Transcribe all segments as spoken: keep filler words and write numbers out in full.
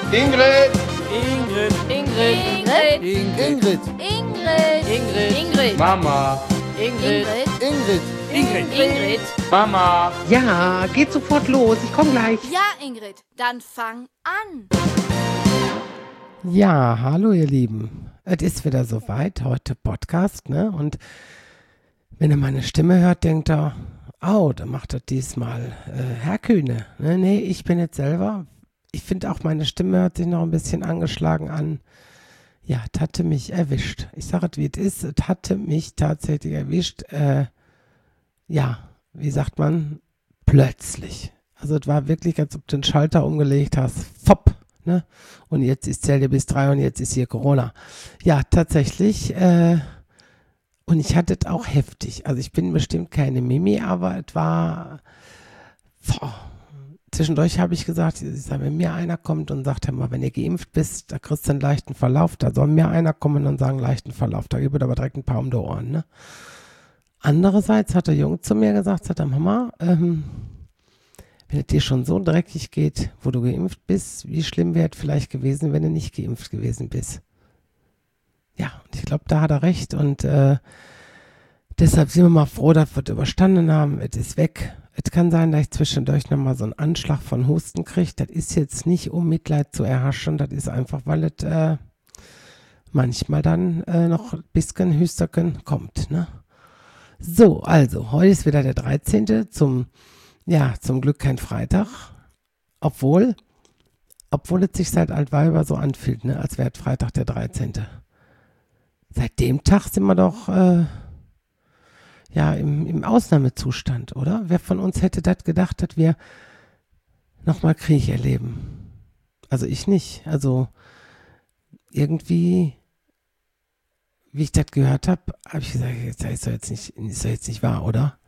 Ingrid! Ingrid. Ingrid. Ingrid. Ingrid. Ingrid. Ingrid. Ingrid. Mama! Ingrid. Ingrid. Ingrid. Ingrid. Mama! Ja, geht sofort los. Ich komme gleich. Ja, Ingrid, dann fang an. Ja, hallo ihr Lieben. Es ist wieder soweit, heute Podcast, ne? Und wenn ihr meine Stimme hört, denkt ihr, oh, da macht er diesmal äh, Herr Kühne. Ne, nee, ich bin jetzt selber. Ich finde auch, meine Stimme hört sich noch ein bisschen angeschlagen an. Ja, es hatte mich erwischt. Ich sage es, wie es ist. Es hatte mich tatsächlich erwischt. Äh, ja, wie sagt man? Plötzlich. Also es war wirklich, als ob du den Schalter umgelegt hast. Fopp. Ne? Und jetzt ist Zähl dir bis drei und jetzt ist hier Corona. Ja, tatsächlich. Äh, und ich hatte es auch heftig. Also ich bin bestimmt keine Mimi, aber es war... Boah. Zwischendurch habe ich gesagt, ich sage, wenn mir einer kommt und sagt, hör mal, wenn ihr geimpft bist, da kriegst du einen leichten Verlauf, da soll mir einer kommen und sagen, leichten Verlauf, da gibt es aber direkt ein paar um die Ohren. Ne? Andererseits hat der Junge zu mir gesagt, sagt er, Mama, ähm, wenn es dir schon so dreckig geht, wo du geimpft bist, wie schlimm wäre es vielleicht gewesen, wenn du nicht geimpft gewesen bist? Ja, und ich glaube, da hat er recht und äh, deshalb sind wir mal froh, dass wir es überstanden haben, es ist weg. Es kann sein, dass ich zwischendurch nochmal so einen Anschlag von Husten kriege. Das ist jetzt nicht, um Mitleid zu erhaschen. Das ist einfach, weil es äh, manchmal dann äh, noch ein bisschen Hüsterchen kommt. Ne? So, also, heute ist wieder der dreizehnte Zum, ja, zum Glück kein Freitag. Obwohl, obwohl es sich seit Altweiber so anfühlt, ne? Als wäre Freitag der dreizehnte Seit dem Tag sind wir doch... Äh, Ja, im, im Ausnahmezustand, oder? Wer von uns hätte das gedacht, dass wir nochmal Krieg erleben? Also ich nicht. Also irgendwie, wie ich das gehört habe, habe ich gesagt, das ist doch jetzt nicht, ist doch jetzt nicht wahr, oder?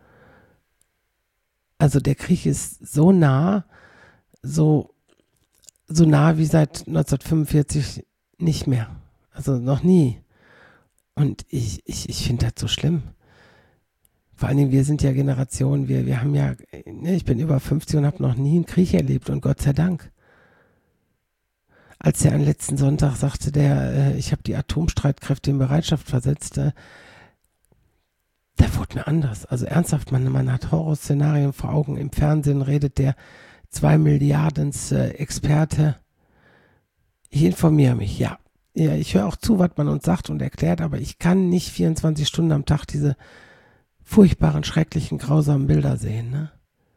Also der Krieg ist so nah, so, so nah wie seit neunzehnhundertfünfundvierzig nicht mehr. Also noch nie. Und ich, ich, ich finde das so schlimm. Vor allen Dingen, wir sind ja Generation, wir, wir haben ja, ne, ich bin über fünfzig und habe noch nie einen Krieg erlebt und Gott sei Dank. Als der am letzten Sonntag sagte, der, äh, ich habe die Atomstreitkräfte in Bereitschaft versetzt, äh, da wurde mir anders. Also ernsthaft, man, man hat Horrorszenarien vor Augen. Im Fernsehen redet der zwei Milliardens äh, Experte. Ich informiere mich, ja. Ja, ich höre auch zu, was man uns sagt und erklärt, aber ich kann nicht vierundzwanzig Stunden am Tag diese furchtbaren, schrecklichen, grausamen Bilder sehen. Ne?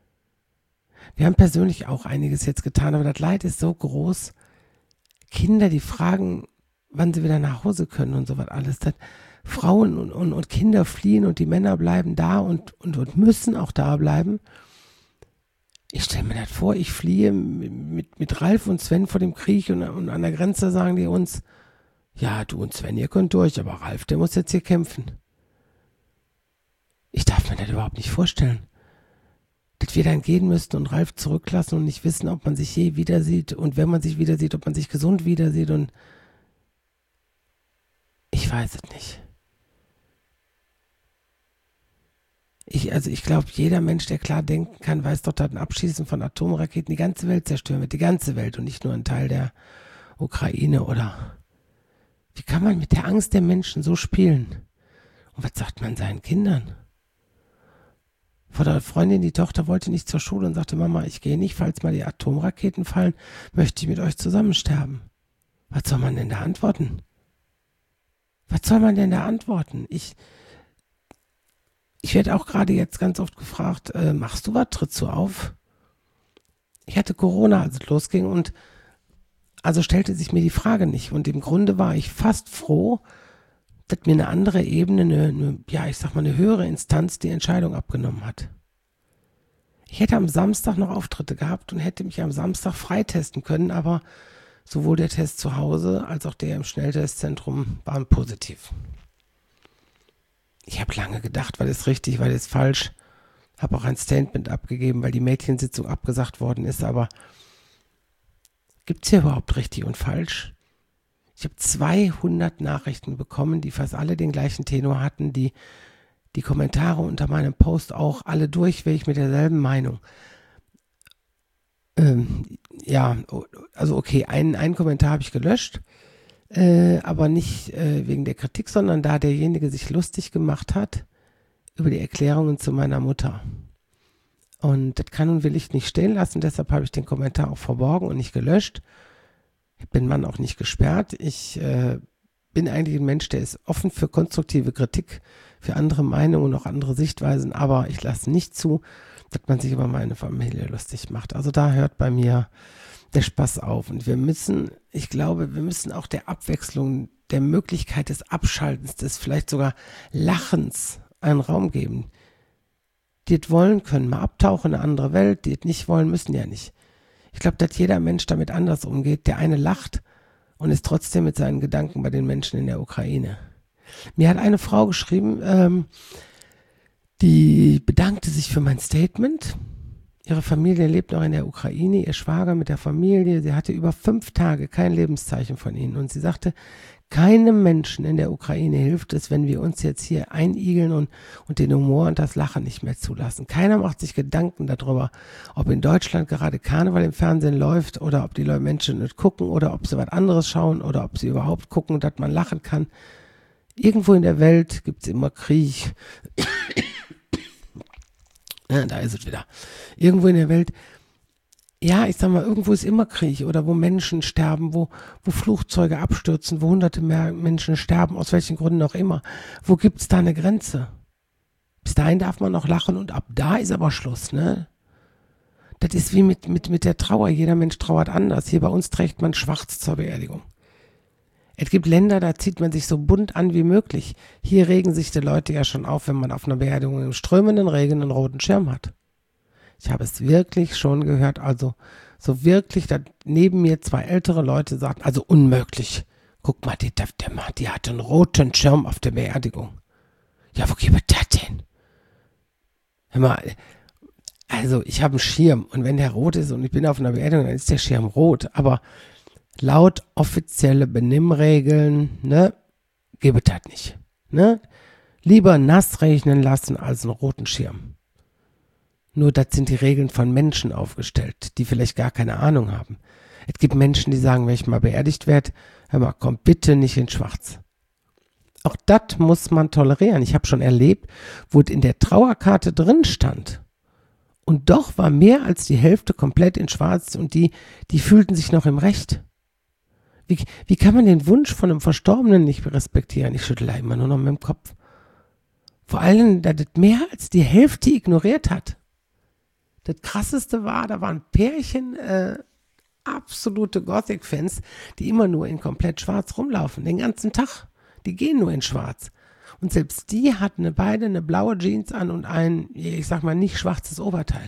Wir haben persönlich auch einiges jetzt getan, aber das Leid ist so groß. Kinder, die fragen, wann sie wieder nach Hause können und so was alles. Das Frauen und, und, und Kinder fliehen und die Männer bleiben da und, und, und müssen auch da bleiben. Ich stelle mir das vor, ich fliehe mit, mit Ralf und Sven vor dem Krieg und, und an der Grenze sagen die uns, ja, du und Sven, ihr könnt durch, aber Ralf, der muss jetzt hier kämpfen. Ich darf mir das überhaupt nicht vorstellen. Dass wir dann gehen müssten und Ralf zurücklassen und nicht wissen, ob man sich je wieder sieht und wenn man sich wieder sieht, ob man sich gesund wieder sieht und ich weiß es nicht. Ich, also ich glaube, jeder Mensch, der klar denken kann, weiß doch, dass ein Abschießen von Atomraketen die ganze Welt zerstören wird, die ganze Welt und nicht nur ein Teil der Ukraine oder wie kann man mit der Angst der Menschen so spielen? Und was sagt man seinen Kindern? Vor der Freundin, die Tochter wollte nicht zur Schule und sagte, Mama, ich gehe nicht, falls mal die Atomraketen fallen, möchte ich mit euch zusammen sterben. Was soll man denn da antworten? Was soll man denn da antworten? Ich, ich werde auch gerade jetzt ganz oft gefragt, äh, machst du was, trittst du auf? Ich hatte Corona, als es losging und also stellte sich mir die Frage nicht und im Grunde war ich fast froh, dass mir eine andere Ebene, eine, eine, ja, ich sag mal, eine höhere Instanz die Entscheidung abgenommen hat. Ich hätte am Samstag noch Auftritte gehabt und hätte mich am Samstag freitesten können, aber sowohl der Test zu Hause als auch der im Schnelltestzentrum waren positiv. Ich habe lange gedacht, war das richtig, war das falsch. Habe auch ein Statement abgegeben, weil die Mädchensitzung abgesagt worden ist, aber gibt es hier überhaupt richtig und falsch? Ich habe zweihundert Nachrichten bekommen, die fast alle den gleichen Tenor hatten, die die Kommentare unter meinem Post auch alle durchweg mit derselben Meinung. Ähm, ja, also okay, einen, einen Kommentar habe ich gelöscht, äh, aber nicht äh, wegen der Kritik, sondern da derjenige sich lustig gemacht hat über die Erklärungen zu meiner Mutter. Und das kann und will ich nicht stehen lassen, deshalb habe ich den Kommentar auch verborgen und nicht gelöscht. Ich bin Mann auch nicht gesperrt. Ich äh, bin eigentlich ein Mensch, der ist offen für konstruktive Kritik, für andere Meinungen und auch andere Sichtweisen, aber ich lasse nicht zu, dass man sich über meine Familie lustig macht. Also da hört bei mir der Spaß auf. Und wir müssen, ich glaube, wir müssen auch der Abwechslung, der Möglichkeit des Abschaltens, des vielleicht sogar Lachens einen Raum geben. Die es wollen, können mal abtauchen in eine andere Welt, die es nicht wollen, müssen ja nicht. Ich glaube, dass jeder Mensch damit anders umgeht. Der eine lacht und ist trotzdem mit seinen Gedanken bei den Menschen in der Ukraine. Mir hat eine Frau geschrieben, ähm, die bedankte sich für mein Statement. Ihre Familie lebt noch in der Ukraine, ihr Schwager mit der Familie. Sie hatte über fünf Tage kein Lebenszeichen von ihnen. Und sie sagte, keinem Menschen in der Ukraine hilft es, wenn wir uns jetzt hier einigeln und, und den Humor und das Lachen nicht mehr zulassen. Keiner macht sich Gedanken darüber, ob in Deutschland gerade Karneval im Fernsehen läuft oder ob die Leute Menschen nicht gucken oder ob sie was anderes schauen oder ob sie überhaupt gucken, dass man lachen kann. Irgendwo in der Welt gibt es immer Krieg. Ja, da ist es wieder. Irgendwo in der Welt, ja, ich sag mal, irgendwo ist immer Krieg oder wo Menschen sterben, wo, wo Flugzeuge abstürzen, wo hunderte mehr Menschen sterben, aus welchen Gründen auch immer. Wo gibt's da eine Grenze? Bis dahin darf man noch lachen und ab da ist aber Schluss, ne? Das ist wie mit, mit, mit der Trauer. Jeder Mensch trauert anders. Hier bei uns trägt man schwarz zur Beerdigung. Es gibt Länder, da zieht man sich so bunt an wie möglich. Hier regen sich die Leute ja schon auf, wenn man auf einer Beerdigung im strömenden Regen einen roten Schirm hat. Ich habe es wirklich schon gehört, also so wirklich, dass neben mir zwei ältere Leute sagten, also unmöglich. Guck mal, die, die, die hatte einen roten Schirm auf der Beerdigung. Ja, wo gibt das denn? Hör mal, also ich habe einen Schirm und wenn der rot ist und ich bin auf einer Beerdigung, dann ist der Schirm rot, aber laut offizielle Benimmregeln, ne, gibt das nicht, ne? Lieber nass regnen lassen als einen roten Schirm. Nur das sind die Regeln von Menschen aufgestellt, die vielleicht gar keine Ahnung haben. Es gibt Menschen, die sagen, wenn ich mal beerdigt werde, hör mal, komm bitte nicht in schwarz. Auch das muss man tolerieren. Ich habe schon erlebt, wo es in der Trauerkarte drin stand. Und doch war mehr als die Hälfte komplett in schwarz und die, die fühlten sich noch im Recht. Wie, wie kann man den Wunsch von einem Verstorbenen nicht respektieren? Ich schüttle da immer nur noch mit dem Kopf. Vor allem, dass es mehr als die Hälfte ignoriert hat. Das Krasseste war, da waren Pärchen, äh, absolute Gothic-Fans, die immer nur in komplett schwarz rumlaufen, den ganzen Tag. Die gehen nur in schwarz. Und selbst die hatten beide eine blaue Jeans an und ein, ich sag mal, nicht schwarzes Oberteil.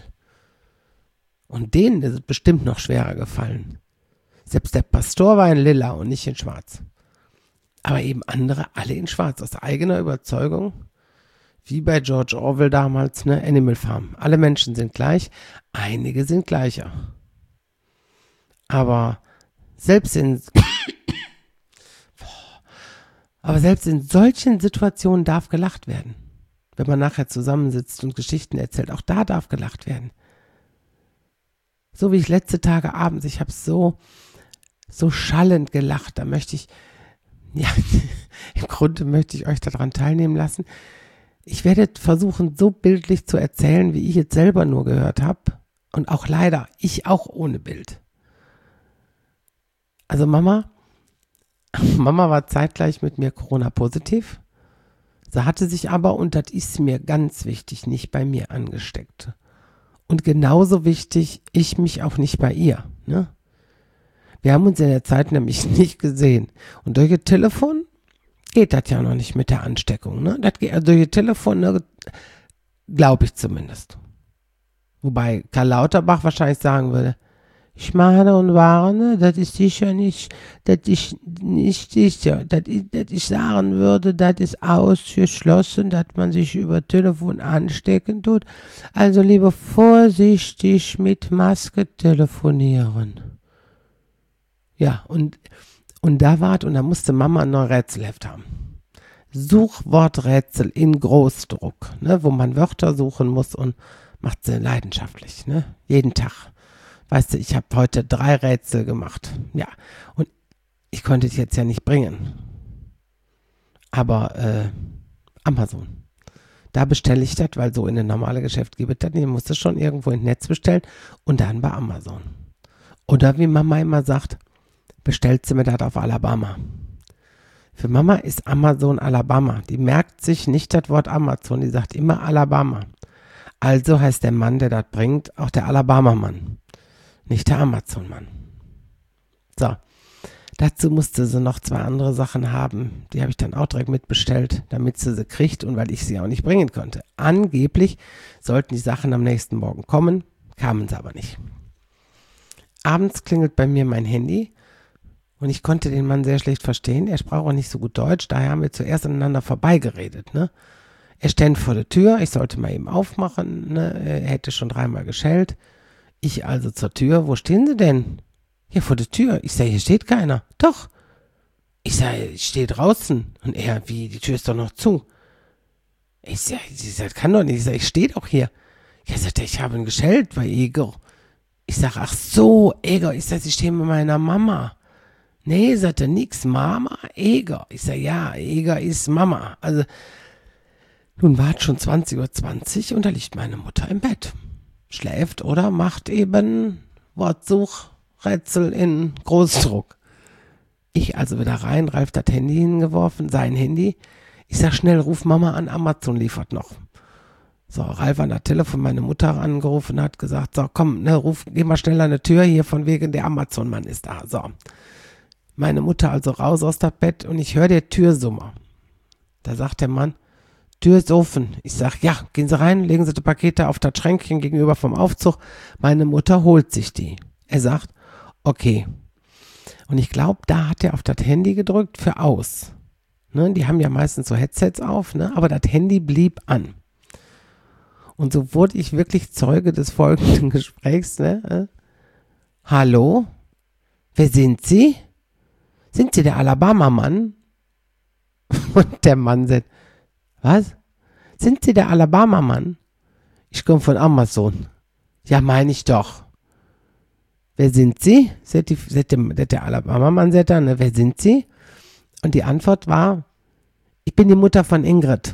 Und denen ist es bestimmt noch schwerer gefallen. Selbst der Pastor war in lila und nicht in schwarz. Aber eben andere alle in schwarz, aus eigener Überzeugung. Wie bei George Orwell damals, ne, Animal Farm. Alle Menschen sind gleich, einige sind gleicher. Aber selbst in aber selbst in solchen Situationen darf gelacht werden. Wenn man nachher zusammensitzt und Geschichten erzählt, auch da darf gelacht werden. So wie ich letzte Tage abends, ich habe so so schallend gelacht, da möchte ich, ja, im Grunde möchte ich euch daran teilnehmen lassen. Ich werde versuchen, so bildlich zu erzählen, wie ich es selber nur gehört habe. Und auch leider, ich auch ohne Bild. Also Mama, Mama war zeitgleich mit mir Corona-positiv. Sie hatte sich aber, und das ist mir ganz wichtig, nicht bei mir angesteckt. Und genauso wichtig, ich mich auch nicht bei ihr. Ne? Wir haben uns in der Zeit nämlich nicht gesehen. Und durch ihr Telefon geht das ja noch nicht mit der Ansteckung. Ne? Das geht, also durch ihr Telefon, ne, glaube ich zumindest. Wobei Karl Lauterbach wahrscheinlich sagen würde, ich mahne und warne, das ist sicher nicht, das ist nicht sicher, das ist, das ich sagen würde, das ist ausgeschlossen, dass man sich über Telefon anstecken tut. Also lieber vorsichtig mit Maske telefonieren. Ja, und, und da war und da musste Mama ein neues Rätselheft haben. Suchworträtsel in Großdruck, ne, wo man Wörter suchen muss und macht sie leidenschaftlich, ne, jeden Tag. weißt du, ich habe heute drei Rätsel gemacht. Ja, und ich konnte es jetzt ja nicht bringen. Aber äh, Amazon. Da bestelle ich das, weil so in ein normales Geschäft gibt es das nicht. Ich muss das schon irgendwo ins Netz bestellen und dann bei Amazon. Oder wie Mama immer sagt, bestellt sie mir das auf Alabama. Für Mama ist Amazon Alabama. Die merkt sich nicht das Wort Amazon, die sagt immer Alabama. Also heißt der Mann, der das bringt, auch der Alabama-Mann, nicht der Amazon-Mann. So, dazu musste sie noch zwei andere Sachen haben. Die habe ich dann auch direkt mitbestellt, damit sie sie kriegt und weil ich sie auch nicht bringen konnte. Angeblich sollten die Sachen am nächsten Morgen kommen, kamen sie aber nicht. Abends klingelt bei mir mein Handy. Und ich konnte den Mann sehr schlecht verstehen. Er sprach auch nicht so gut Deutsch, daher haben wir zuerst aneinander vorbeigeredet. Ne? Er stand vor der Tür, ich sollte mal eben aufmachen. Ne? Er hätte schon dreimal geschellt. Ich also zur Tür. Wo stehen Sie denn? Ja, vor der Tür. Ich sage, hier steht keiner. Doch. Ich sage, ich stehe draußen. Und er, wie, die Tür ist doch noch zu. Ich sage, das kann doch nicht. Ich sage, ich stehe doch hier. Ja, sagt er, ich habe ihn geschellt bei Egor. Ich sage, ach so, Egor. Ich sage, Sie stehen mit meiner Mama. Nee, sagt er, nix, Mama, Eger. Ich sag, ja, Eger ist Mama. Also, nun war es schon zwanzig Uhr zwanzig und da liegt meine Mutter im Bett. Schläft oder macht eben Wortsuchrätsel in Großdruck. Ich also wieder rein, Ralf das Handy hingeworfen, sein Handy. Ich sag, schnell, ruf Mama an, Amazon liefert noch. So, Ralf an der Telefon meine Mutter angerufen, hat gesagt, so, komm, ne, ruf, geh mal schnell an die Tür, hier von wegen, der Amazon-Mann ist da, so. Meine Mutter also raus aus dem Bett und ich höre der Türsummer. Da sagt der Mann, Tür ist offen. Ich sag, ja, gehen Sie rein, legen Sie die Pakete auf das Schränkchen gegenüber vom Aufzug. Meine Mutter holt sich die. Er sagt, okay. Und ich glaube, da hat er auf das Handy gedrückt für aus. Ne, die haben ja meistens so Headsets auf, ne, aber das Handy blieb an. Und so wurde ich wirklich Zeuge des folgenden Gesprächs. Ne? Hallo? Wer sind Sie? Sind Sie der Alabama-Mann? Und der Mann sagt, was? Sind Sie der Alabama-Mann? Ich komme von Amazon. Ja, meine ich doch. Wer sind Sie? Sagt, die, sagt der, der Alabama-Mann sagt dann, ne? Wer sind Sie? Und die Antwort war, ich bin die Mutter von Ingrid.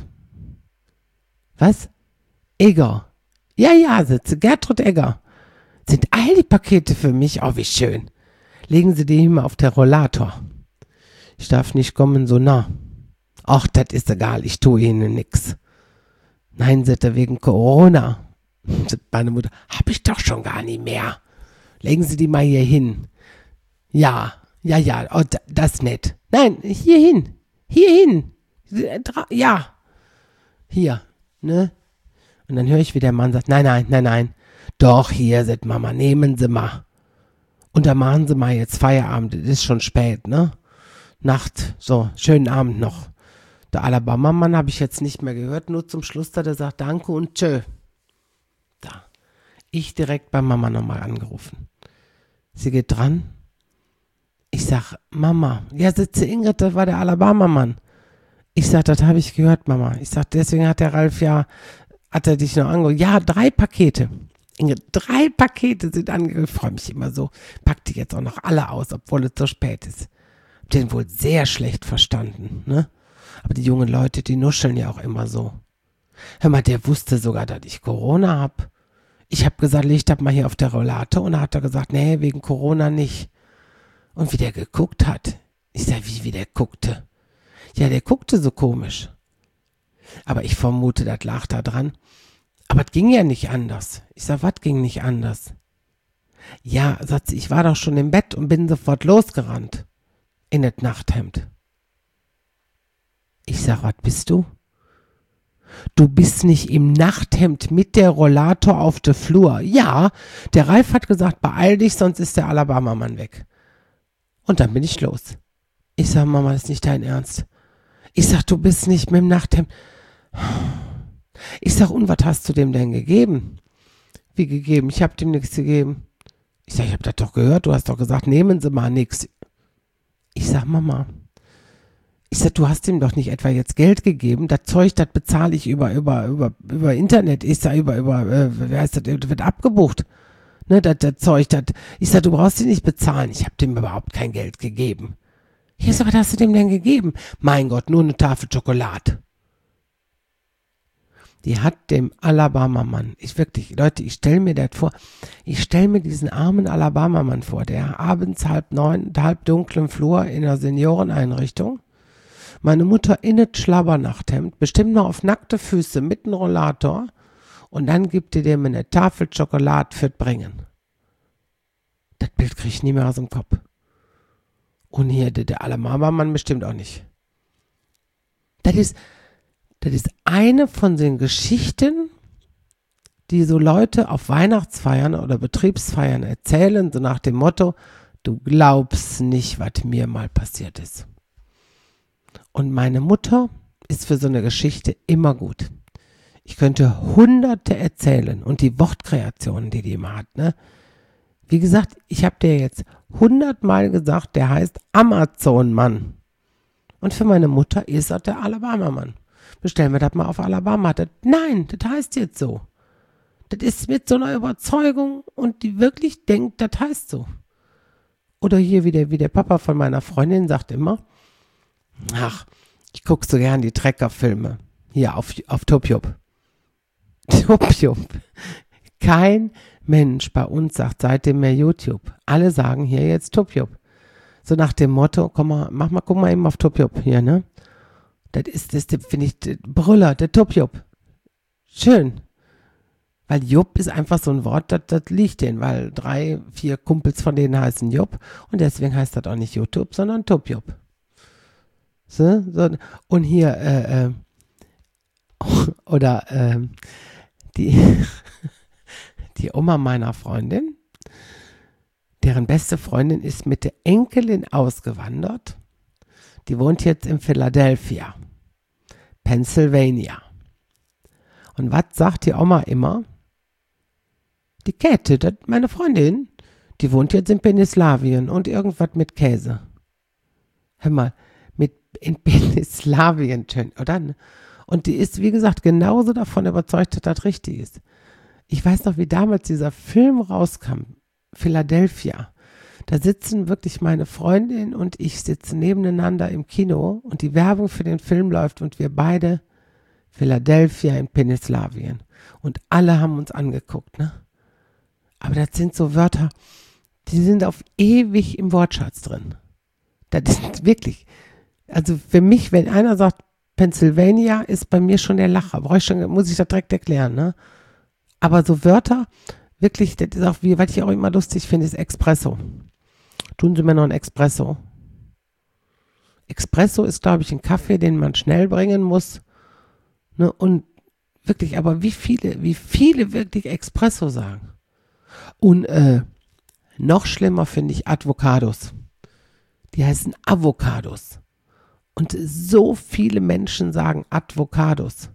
Was? Egger. Ja, ja, sitze Gertrud Egger. Sind all die Pakete für mich? Oh, wie schön. Legen Sie die immer auf den Rollator. Ich darf nicht kommen, so nah. Ach, das ist egal, ich tue Ihnen nix. Nein, sagt er, wegen Corona. Meine Mutter, hab ich doch schon gar nicht mehr. Legen Sie die mal hier hin. Ja, ja, ja, oh, das ist nett. Nein, hier hin, hier hin. Ja, hier, ne? Und dann höre ich, wie der Mann sagt, nein, nein, nein, nein. Doch, hier, sagt Mama, nehmen Sie mal. Und da machen Sie mal jetzt Feierabend, es ist schon spät, ne? Nacht, so, schönen Abend noch. Der Alabama-Mann habe ich jetzt nicht mehr gehört, nur zum Schluss da, der sagt danke und tschö. Da. Ich direkt bei Mama nochmal angerufen. Sie geht dran. Ich sag, Mama, ja, sitze Ingrid, das war der Alabama-Mann. Ich sag, das habe ich gehört, Mama. Ich sag, deswegen hat der Ralf ja, hat er dich noch angerufen. Ja, drei Pakete. Ingrid, drei Pakete sind angekommen. Ich freue mich immer so. Pack die jetzt auch noch alle aus, obwohl es so spät ist. Hab den wohl sehr schlecht verstanden, ne? Aber die jungen Leute, die nuscheln ja auch immer so. Hör mal, der wusste sogar, dass ich Corona hab. Ich hab gesagt, leg das mal hier auf der Rollator. Und dann hat er gesagt, nee, wegen Corona nicht. Und wie der geguckt hat. Ich sag, wie, wie der guckte. Ja, der guckte so komisch. Aber ich vermute, das lag da dran. Aber es ging ja nicht anders. Ich sag, was ging nicht anders? Ja, sagt sie, ich war doch schon im Bett und bin sofort losgerannt. In das Nachthemd. Ich sag, was bist du? Du bist nicht im Nachthemd mit der Rollator auf der Flur. Ja, der Ralf hat gesagt, beeil dich, sonst ist der Alabama-Mann weg. Und dann bin ich los. Ich sag, Mama, das ist nicht dein Ernst. Ich sag, du bist nicht mit dem Nachthemd. Ich sag, und was hast du dem denn gegeben? Wie gegeben? Ich hab dem nichts gegeben. Ich sag, ich hab das doch gehört, du hast doch gesagt, nehmen Sie mal nichts. Ich sag, Mama, ich sag, du hast ihm doch nicht etwa jetzt Geld gegeben, das Zeug, das bezahle ich über, über, über, über Internet, ich sag, über, über, äh, wie heißt das, das wird abgebucht. Ne, das, das Zeug, das, ich sag, du brauchst die nicht bezahlen. Ich habe dem überhaupt kein Geld gegeben. Hier, so, was hast du dem denn gegeben? Mein Gott, nur eine Tafel Schokolade. Die hat dem Alabama-Mann, ich wirklich, Leute, ich stelle mir das vor, ich stelle mir diesen armen Alabama-Mann vor, der abends halb neun, halb dunklen Flur in einer Senioreneinrichtung, meine Mutter in das Schlabbernachthemd, bestimmt noch auf nackte Füße mit einem Rollator und dann gibt ihr dem eine Tafel Schokolade für das Bringen. Das Bild kriege ich nie mehr aus dem Kopf. Und hier, der, der Alabama-Mann bestimmt auch nicht. Das ist, das ist eine von den Geschichten, die so Leute auf Weihnachtsfeiern oder Betriebsfeiern erzählen, so nach dem Motto, du glaubst nicht, was mir mal passiert ist. Und meine Mutter ist für so eine Geschichte immer gut. Ich könnte Hunderte erzählen und die Wortkreationen, die die immer hat, ne? Wie gesagt, ich habe dir jetzt hundertmal gesagt, der heißt Amazon-Mann. Und für meine Mutter ist das der Alabama-Mann. Bestellen wir das mal auf Alabama. Das, nein, das heißt jetzt so. Das ist mit so einer Überzeugung und die wirklich denkt, das heißt so. Oder hier wie der, wie der Papa von meiner Freundin sagt immer, ach, ich gucke so gern die Trecker-Filme. Hier auf, auf Topjup. Topjup. Kein Mensch bei uns sagt seitdem mehr YouTube. Alle sagen hier jetzt Topjup. So nach dem Motto, komm mal, mach mal, guck mal eben auf Topjup hier, ne? Das ist, das finde ich, der Brüller, der Topjup. Schön. Weil Jupp ist einfach so ein Wort, das, das liegt denen, weil drei, vier Kumpels von denen heißen Jupp und deswegen heißt das auch nicht YouTube, sondern Topjup. So, so, und hier, äh, äh, oder, äh, die, die Oma meiner Freundin, deren beste Freundin ist mit der Enkelin ausgewandert. Die wohnt jetzt in Philadelphia, Pennsylvania. Und was sagt die Oma immer? Die Käthe, das meine Freundin, die wohnt jetzt in Pennsylvania und irgendwas mit Käse. Hör mal, mit in Pennsylvania, oder? Und die ist, wie gesagt, genauso davon überzeugt, dass das richtig ist. Ich weiß noch, wie damals dieser Film rauskam, Philadelphia. Da sitzen wirklich meine Freundin und ich sitzen nebeneinander im Kino und die Werbung für den Film läuft und wir beide Philadelphia in Pennsylvania. Und alle haben uns angeguckt, ne? Aber das sind so Wörter, die sind auf ewig im Wortschatz drin. Das ist wirklich, also für mich, wenn einer sagt, Pennsylvania, ist bei mir schon der Lacher. Brauche ich schon, muss ich das direkt erklären, ne? Aber so Wörter, wirklich, das ist auch, wie, was ich auch immer lustig finde, ist Espresso. Tun Sie mir noch ein Espresso. Espresso ist, glaube ich, ein Kaffee, den man schnell bringen muss. Ne? Und wirklich, aber wie viele, wie viele wirklich Espresso sagen. Und äh, noch schlimmer finde ich Avocados. Die heißen Avocados. Und so viele Menschen sagen Avocados.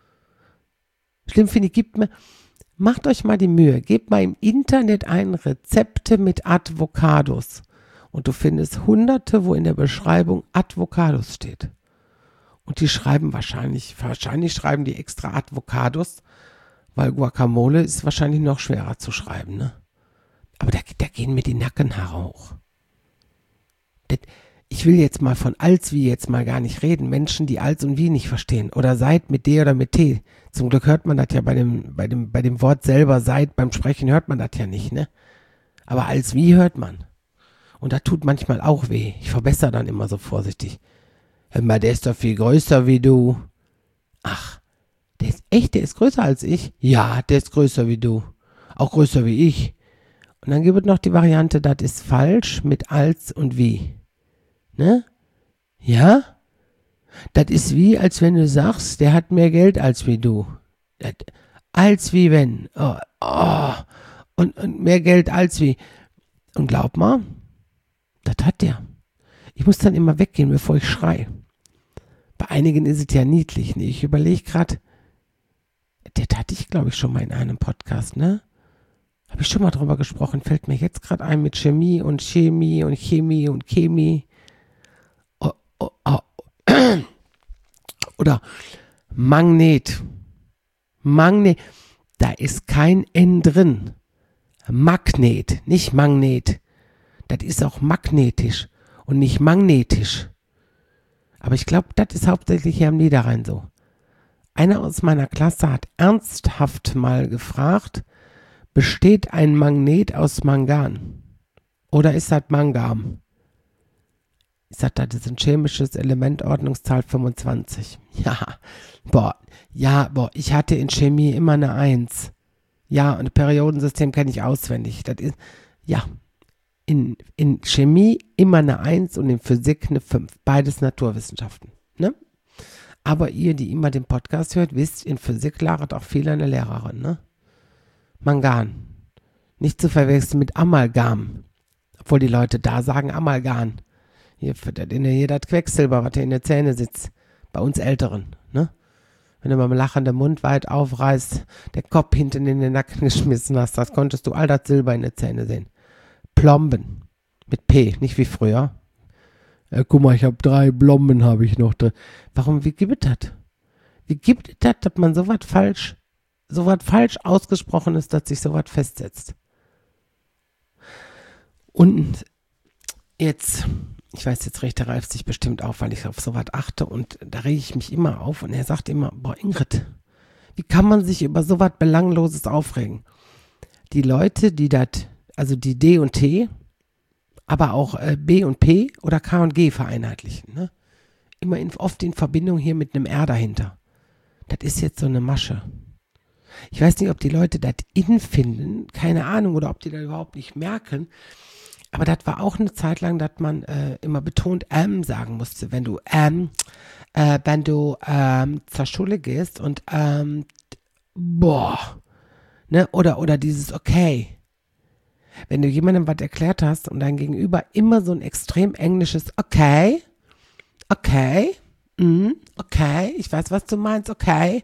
Schlimm finde ich, gibt mir, macht euch mal die Mühe, gebt mal im Internet ein Rezepte mit Avocados. Und du findest hunderte, wo in der Beschreibung Avocados steht. Und die schreiben wahrscheinlich, wahrscheinlich schreiben die extra Avocados, weil Guacamole ist wahrscheinlich noch schwerer zu schreiben, ne? Aber da, da gehen mir die Nackenhaare hoch. Das, ich will jetzt mal von als wie jetzt mal gar nicht reden. Menschen, die als und wie nicht verstehen. Oder seid mit D oder mit T. Zum Glück hört man das ja bei dem, bei dem, bei dem Wort selber, seid, beim Sprechen hört man das ja nicht, ne? Aber als wie hört man. Und das tut manchmal auch weh. Ich verbessere dann immer so vorsichtig. Hör mal, der ist doch viel größer wie du. Ach, der ist echt, der ist größer als ich? Ja, der ist größer wie du. Auch größer wie ich. Und dann gibt es noch die Variante, das ist falsch mit als und wie. Ne? Ja? Das ist wie, als wenn du sagst, der hat mehr Geld als wie du. Das, als wie wenn. Oh, oh. Und, und mehr Geld als wie. Und glaub mal, das hat der. Ich muss dann immer weggehen, bevor ich schreie. Bei einigen ist es ja niedlich. Ne? Ich überlege gerade, das hatte ich, glaube ich, schon mal in einem Podcast, ne? Habe ich schon mal drüber gesprochen, fällt mir jetzt gerade ein mit Chemie und Chemie und Chemie und Chemie. Oh, oh, oh. Oder Magnet. Magnet. Da ist kein N drin. Magnet, nicht Magnet. Das ist auch magnetisch und nicht magnetisch. Aber ich glaube, das ist hauptsächlich hier am Niederrhein so. Einer aus meiner Klasse hat ernsthaft mal gefragt, besteht ein Magnet aus Mangan? Oder ist das Mangam? Ich sagte, das ist ein chemisches Element, Ordnungszahl fünfundzwanzig. Ja, boah, ja, boah, ich hatte in Chemie immer eine Eins. Ja, und Periodensystem kenne ich auswendig. Das ist, ja, in, in Chemie immer eine Eins und in Physik eine fünf. Beides Naturwissenschaften, ne? Aber ihr, die immer den Podcast hört, wisst, in Physik lagert auch viel eine Lehrerin, ne? Mangan. Nicht zu verwechseln mit Amalgam. Obwohl die Leute da sagen Amalgam. Hier füttert in hier das Quecksilber, was hier in den Zähnen sitzt. Bei uns Älteren, ne? Wenn du mal lachend den Mund weit aufreißt, der Kopf hinten in den Nacken geschmissen hast, das konntest du all das Silber in den Zähnen sehen. Plomben. Mit P, nicht wie früher. Äh, guck mal, ich habe drei Blomben, habe ich noch drin. Warum, wie gibt es das? Wie gibt es das, dass man so was falsch, so was falsch ausgesprochen ist, dass sich so was festsetzt? Und jetzt, ich weiß, jetzt regt der Ralf sich bestimmt auf, weil ich auf sowas achte und da rege ich mich immer auf und er sagt immer, boah Ingrid, wie kann man sich über sowas Belangloses aufregen? Die Leute, die das, also die D und T, aber auch äh, B und P oder K und G vereinheitlichen, ne? Immer in, oft in Verbindung hier mit einem R dahinter. Das ist jetzt so eine Masche. Ich weiß nicht, ob die Leute das in finden, keine Ahnung, oder ob die das überhaupt nicht merken. Aber das war auch eine Zeit lang, dass man äh, immer betont ähm sagen musste, wenn du ähm, äh, wenn du ähm, zur Schule gehst und ähm, boah, ne, oder, oder dieses okay. Wenn du jemandem was erklärt hast und dein Gegenüber immer so ein extrem englisches okay, okay, mm, okay, ich weiß, was du meinst, okay,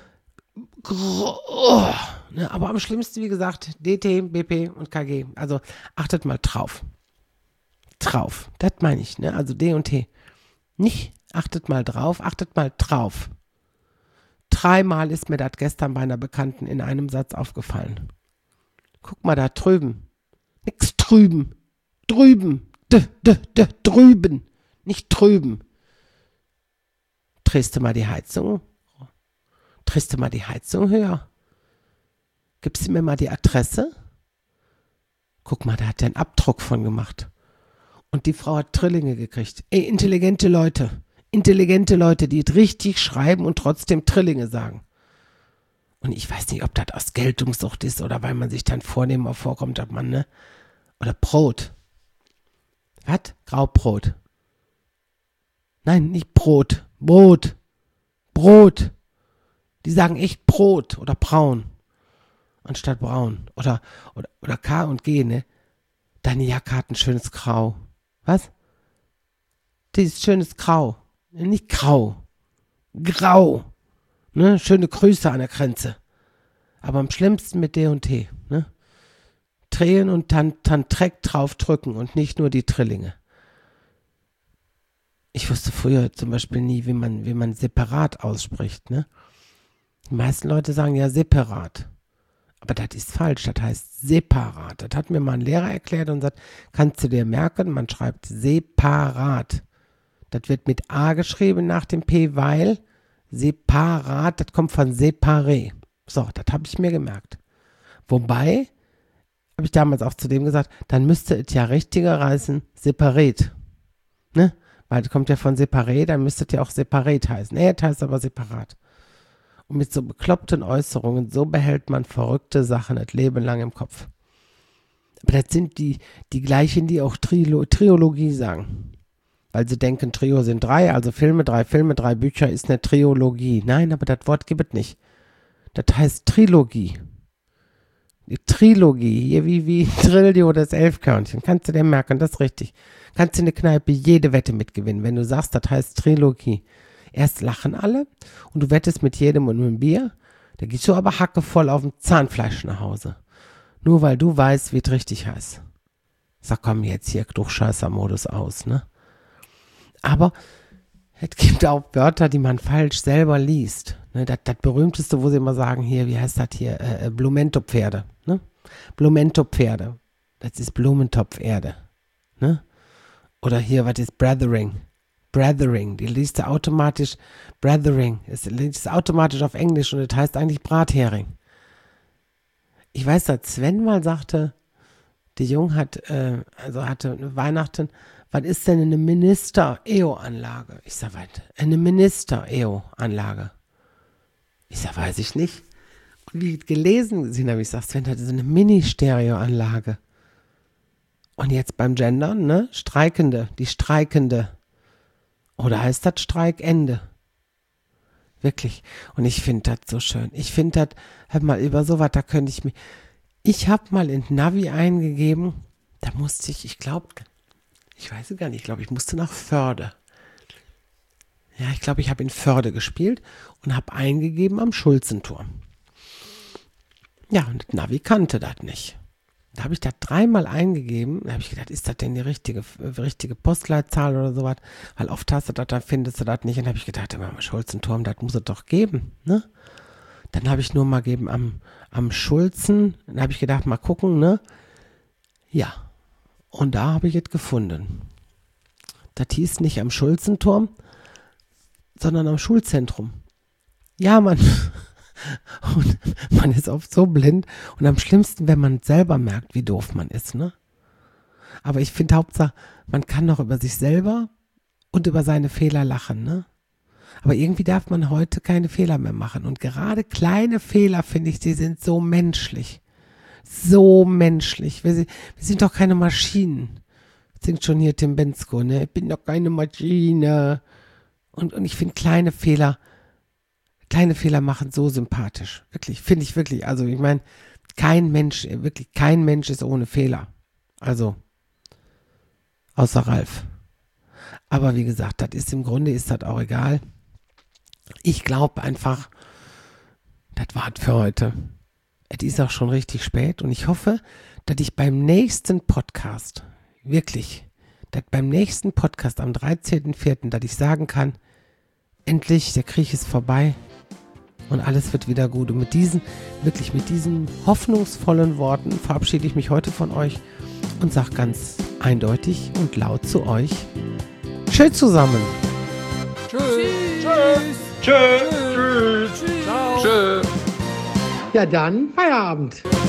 oh, ne, aber am schlimmsten, wie gesagt, D T, B P und K G. Also achtet mal drauf. Drauf, das meine ich, ne? Also D und T. Nicht achtet mal drauf, achtet mal drauf. Dreimal ist mir das gestern bei einer Bekannten in einem Satz aufgefallen. Guck mal da drüben. Nix drüben. Drüben. D, d, d, drüben. Nicht drüben. Drehst du mal die Heizung? Drehst du mal die Heizung höher? Gibst du mir mal die Adresse? Guck mal, da hat der einen Abdruck von gemacht. Und die Frau hat Trillinge gekriegt. Ey, intelligente Leute. Intelligente Leute, die richtig schreiben und trotzdem Trillinge sagen. Und ich weiß nicht, ob das aus Geltungssucht ist oder weil man sich dann vornehmer vorkommt, ob man, ne? Oder Brot. Was? Graubrot. Nein, nicht Brot. Brot. Brot. Die sagen echt Brot oder braun. Anstatt braun. Oder, oder, oder K und G, ne? Deine Jacke hat ein schönes Grau. Was? Dieses schönes Grau. Nicht grau. Grau. Ne? Schöne Grüße an der Grenze. Aber am schlimmsten mit D und T. Ne? Drehen und dann, dann Dreck drauf drücken und nicht nur die Trillinge. Ich wusste früher zum Beispiel nie, wie man, wie man separat ausspricht. Ne? Die meisten Leute sagen ja separat. Aber das ist falsch, das heißt separat. Das hat mir mal ein Lehrer erklärt und sagt, kannst du dir merken, man schreibt separat. Das wird mit A geschrieben nach dem P, weil separat, das kommt von separé. So, das habe ich mir gemerkt. Wobei, habe ich damals auch zu dem gesagt, dann müsste es ja richtiger heißen separät. Ne? Weil das kommt ja von separé, dann müsste es ja auch separät heißen. Nee, das heißt aber separat. Und mit so bekloppten Äußerungen, so behält man verrückte Sachen das Leben lang im Kopf. Aber das sind die, die gleichen, die auch Trilo, Triologie sagen. Weil sie denken, Trio sind drei, also Filme, drei Filme, drei Bücher ist eine Triologie. Nein, aber das Wort gibt es nicht. Das heißt Trilogie. Die Trilogie, hier wie, wie Trilio das Elfkörnchen. Kannst du dir merken, das ist richtig. Kannst du in der Kneipe jede Wette mitgewinnen, wenn du sagst, das heißt Trilogie. Erst lachen alle und du wettest mit jedem und einem Bier. Da gehst du aber hackevoll auf dem Zahnfleisch nach Hause. Nur weil du weißt, wie es richtig heißt. Sag, komm jetzt hier, Klugscheißer-Modus aus, ne? Aber es gibt auch Wörter, die man falsch selber liest. Ne? Das, das berühmteste, wo sie immer sagen, hier, wie heißt das hier, äh, Blumento-Pferde. Ne? Blumento-Pferde. Das ist Blumentopferde. Ne? Oder hier, was ist Brethering? Brethering, die liest du automatisch, Brethering, es liest automatisch auf Englisch und das heißt eigentlich Brathering. Ich weiß, dass Sven mal sagte, die Jung hat, äh, also hatte Weihnachten, was ist denn eine Minister-E O-Anlage? Ich sag, was? Eine Minister-E O-Anlage. Ich sag, weiß ich nicht. Und wie ich gelesen gesehen habe, ich sag, Sven hatte so eine Mini-Stereo-Anlage. Und jetzt beim Gendern, ne? Streikende, die Streikende. Oder heißt das Streikende? Wirklich. Und ich finde das so schön. Ich finde das, hör mal, über sowas, da könnte ich mich, ich habe mal in Navi eingegeben, da musste ich, ich glaube, ich weiß es gar nicht, ich glaube, ich musste nach Förde. Ja, ich glaube, ich habe in Förde gespielt und habe eingegeben am Schulzenturm. Ja, und das Navi kannte das nicht. Da habe ich das dreimal eingegeben. Da habe ich gedacht, ist das denn die richtige, richtige Postleitzahl oder sowas? Weil oft hast du das, da findest du das nicht. Und da habe ich gedacht, am Schulzenturm, das muss es doch geben. Ne? Dann habe ich nur mal gegeben am, am Schulzen. Dann habe ich gedacht, mal gucken. Ne? Ja, und da habe ich es gefunden. Das hieß nicht am Schulzenturm, sondern am Schulzentrum. Ja, Mann. Und man ist oft so blind. Und am schlimmsten, wenn man selber merkt, wie doof man ist, ne? Aber ich finde Hauptsache, man kann doch über sich selber und über seine Fehler lachen, ne? Aber irgendwie darf man heute keine Fehler mehr machen. Und gerade kleine Fehler, finde ich, die sind so menschlich. So menschlich. Wir, wir sind doch keine Maschinen. Singt schon hier Tim Bendzko, ne? Ich bin doch keine Maschine. Und, und ich finde kleine Fehler, kleine Fehler machen so sympathisch. Wirklich, finde ich wirklich. Also ich meine, kein Mensch, wirklich kein Mensch ist ohne Fehler. Also, außer Ralf. Aber wie gesagt, das ist im Grunde, ist das auch egal. Ich glaube einfach, das war's für heute. Es ist auch schon richtig spät und ich hoffe, dass ich beim nächsten Podcast, wirklich, dass beim nächsten Podcast am dreizehnten vierten, dass ich sagen kann, endlich, der Krieg ist vorbei und alles wird wieder gut. Und mit diesen, wirklich mit diesen hoffnungsvollen Worten verabschiede ich mich heute von euch und sage ganz eindeutig und laut zu euch, tschüss zusammen. Tschüss. Tschüss. Tschüss. Tschüss. Tschüss. Tschüss. Ja dann, Feierabend.